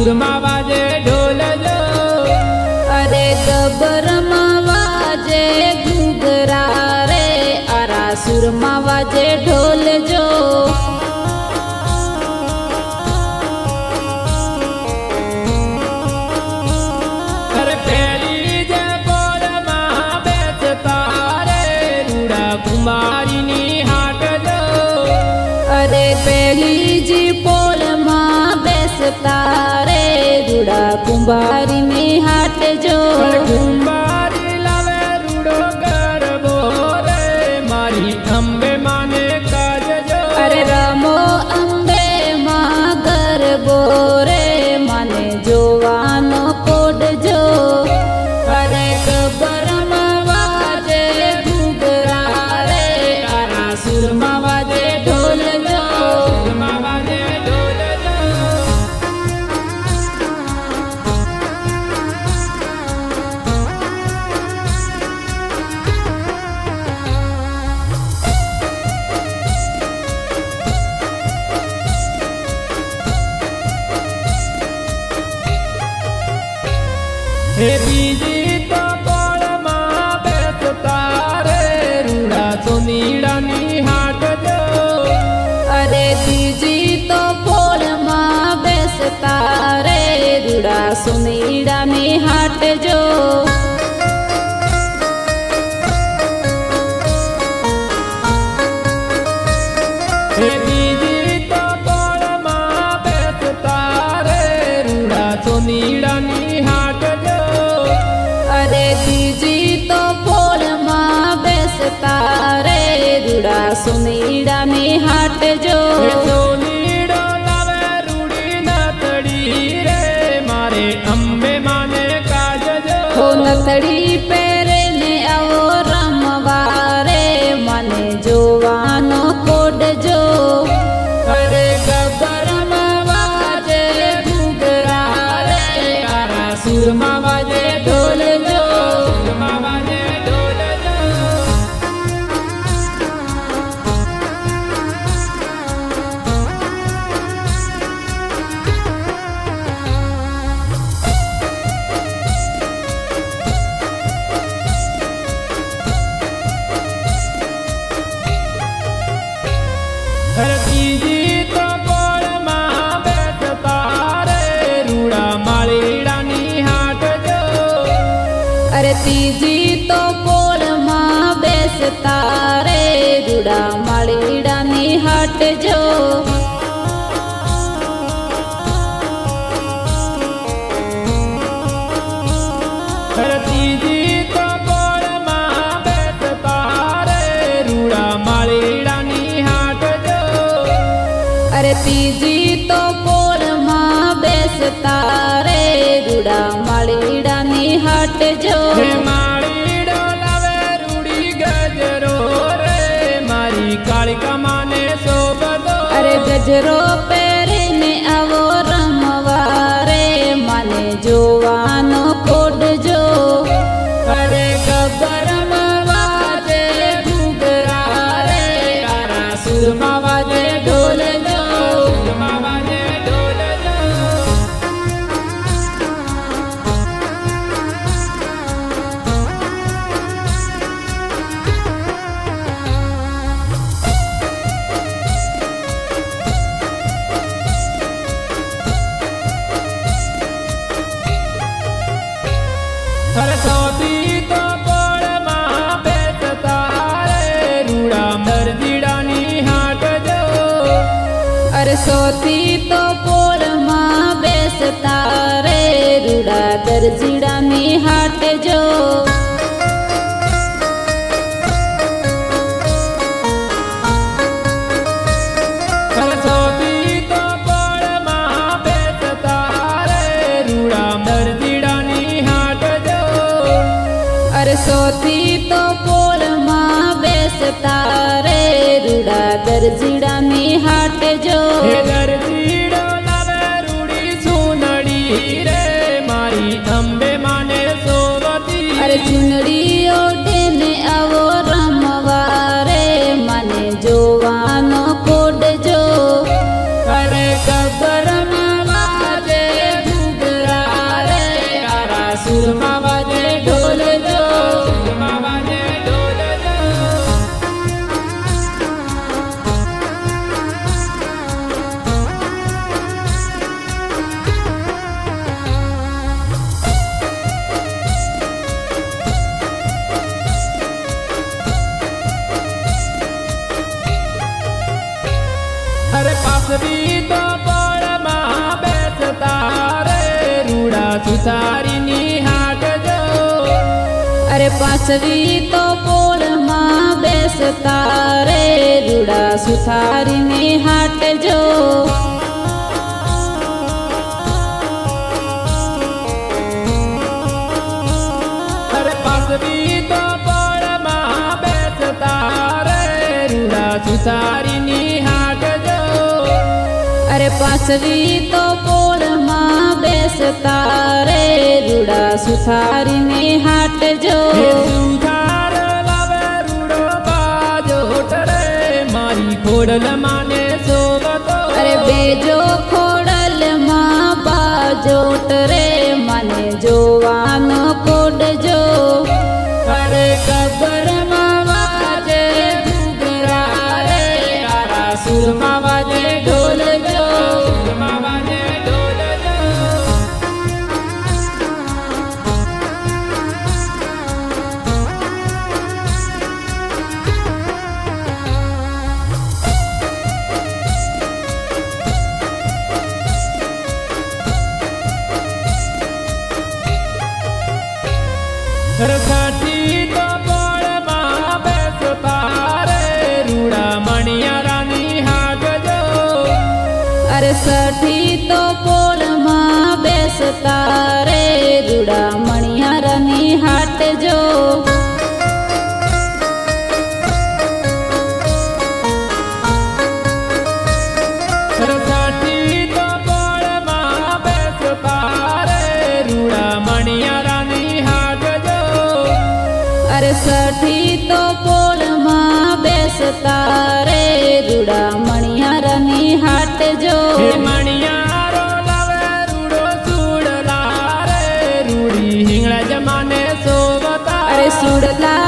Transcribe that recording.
સુરમાં વાજે ઢોલ જો, અરે ગબરમાં વાજે ઘૂઘરા રે, આરા સુરમાં વાજે ઢોલ જો. અરે પેલી જે પોળમાં બેસતા રે રૂડા કુમારીની હાટ જો, અરે પેલી જી પોળમાં બેસતા રે રૂડા કુંભારીની હાટ જો. કુંભારી લાવે રૂડો ગરબો રે મારી અંબે માને કાજજો. અરે રમો અંબે માં ગરબો રે મને જોવાનો કોડજો. અરે ગબરમાં વાજે ઘૂઘરા રે, આરા સુરમાં વાજે ઢોલ જો. સુરમાં વાજે ઢોલ જો. હે બીજી તો પોળમાં બેસતા રે રૂડા સોનીડાની હાટ જો, અરે બીજી તો પોળમાં બેસતા રે રૂડા સુનીડાની હાટ જો. હે બીજી તો પોળમાં બેસતા રે રૂડા સોનીડાની હાટ જો, અરે બીજી તો પોળમાં બેસતા રે રૂડા સુનીડાની હાટ જો. હે સોનીડો લાવે રૂડી નાતડી રે મારે અંબે માને કાજજો. હો નથડી પહેરે ને આવો રમવા રે મને જોવાનો કોડજો. અરે ગબરમાં વાજે ઘૂઘરા રે, આરા સુરમાં વાજે ઢોલ જો. સુરમાં વાજે ઢોલ જો. અરે ત્રીજી તો પોળમાં બેસતા રે રૂડા માળીડાની હાટ જો, અરે ત્રીજી તો પોળમાં બેસતા રે રૂડા માળીડાની હાટ જો. અરે ત્રીજી તો પોળમાં બેસતા રે રૂડા માળીડાની હાટ જો, અરે ત્રીજી તો પોળમાં બેસતા રે રૂડા માળીડાની હાટ જો. હે માળીડો લાવે રૂડી ગજરો રે મારી કાળિકા માને શોભતો. અરે ગજરો પહેરીને આવો રમવા રે મને જોવાનો કોડજો. અરે ગબરમાં વાજે ઘૂઘરા રે, આરા સુરમાં વાજે ઢોલ જો. સુરમાં વાજે ઢોલ જો. અરે સૌથી તો પોળમાં બેસતા રે રૂડા દરજીડાની હાટ જો, અરે સોથી તો પોળમાં બેસતા રે રૂડા દરજીડાની હાટ જો. અરે સૌથી તો પોળમાં બેસતા રે રૂડા દરજીડાની હાટ જો, અરે સોથી તો પોળમાં બેસતા રે રૂડા દરજીડાની હાટ જો. હે દરજીડો લાવે રૂડી સુનડી રે મારી અંબે માને સોવતી. અરે ચુનડી ઓઢીને આવો રમવા રે મને જોવાનો કોડજો. અરે ગબરમાં વાજે સુતારીની હાટ જો અરે પાછવી તો પોળમાં બેસતા રે રૂડા સુથારીની હાટ જો સુતારીની હાટ જો અરે પાછવી તો પોળમાં બેસતા રે રૂડા સુથારીની હાટ જો સુથાર લાવે રૂડો બાજોટ રે મારી ખોડલ માને સોવતો અરે બેજો ખોડલમાં બાજોટ રે મને જોવાનો કોડજો અરે કબર સુરમાં વાજે ઢોલ જો સુરમાં વાજે ઢોલ જો રખાઠી તો પોળમાં બેસતા રે રૂડા મણિયારાની અરે સઠી તો પોળમાં બેસતા રે રૂડા મણિયારની હાટ જો રખાઠી તો પોળમાં બેસતા રે રૂડા મણિયારાની હાટ જો અરે સઠી તો પોળમાં બેસતા રે રૂડા મણિયારની હાટ જો મણિયારો લાવે રૂડો સુડલા રે રૂડી હિંગળા જમાને સોવતા અરે સુડલા